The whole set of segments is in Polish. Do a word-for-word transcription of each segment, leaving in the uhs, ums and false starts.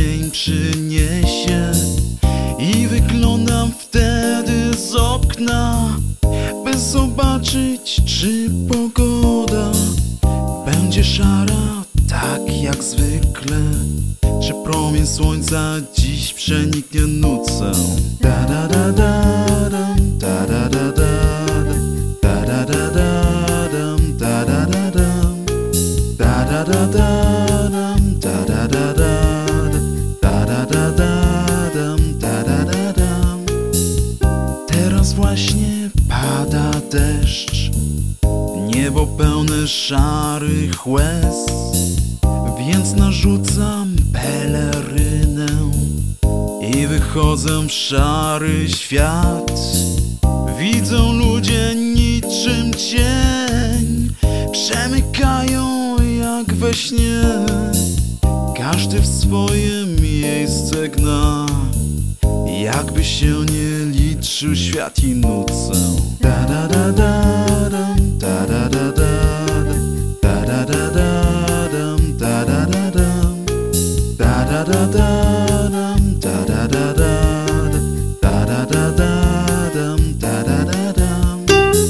dzień przyniesie i wyglądam wtedy z okna, by zobaczyć, czy pogoda będzie szara, tak jak zwykle, czy promień słońca dziś przeniknie nocą. Da da da da dam, da da da da da da da da dam, da da da dam, da da da da dam, da da da da da da da da dam, da da da dam. Teraz właśnie pada deszcz, niebo pełne szarych łez, więc narzucam pelerynę i wychodzę w szary świat. Widzą ludzie niczym cień, przemykają jak we śnie, każdy w swoje miejsce gna, jakby się nie liczył świat i nocą. Da da da da dam, da da da da da da da da dam, da da da dam, da da da da dam, da da da da da da da da dam, da da da dam.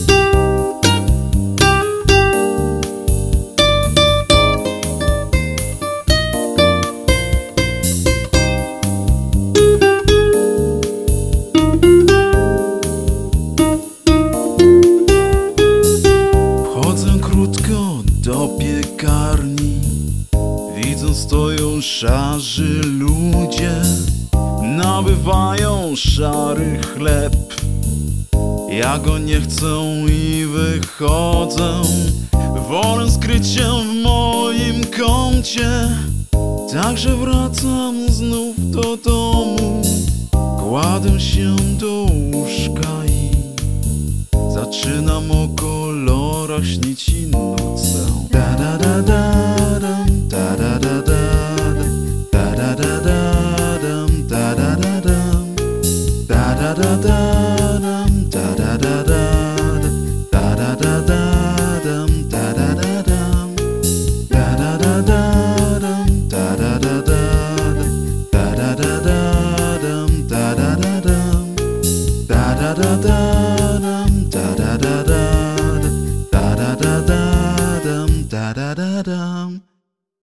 Do piekarni, widzą, stoją szarzy ludzie, nabywają szary chleb. Ja go nie chcę i wychodzę, wolę skryć się w moim kącie. Także wracam znów do domu, kładę się do łóżka i zaczynam o kolorach śnić i nocą. Da da da da dam, da da da da da da da da dam, da da da dam, da da da da dam, da da da da da da da dam, da da da dam, da da da da dam, da da da da da da da da dam, da da da dam, da da da da dam, da da da da da da da da dam, da da da da.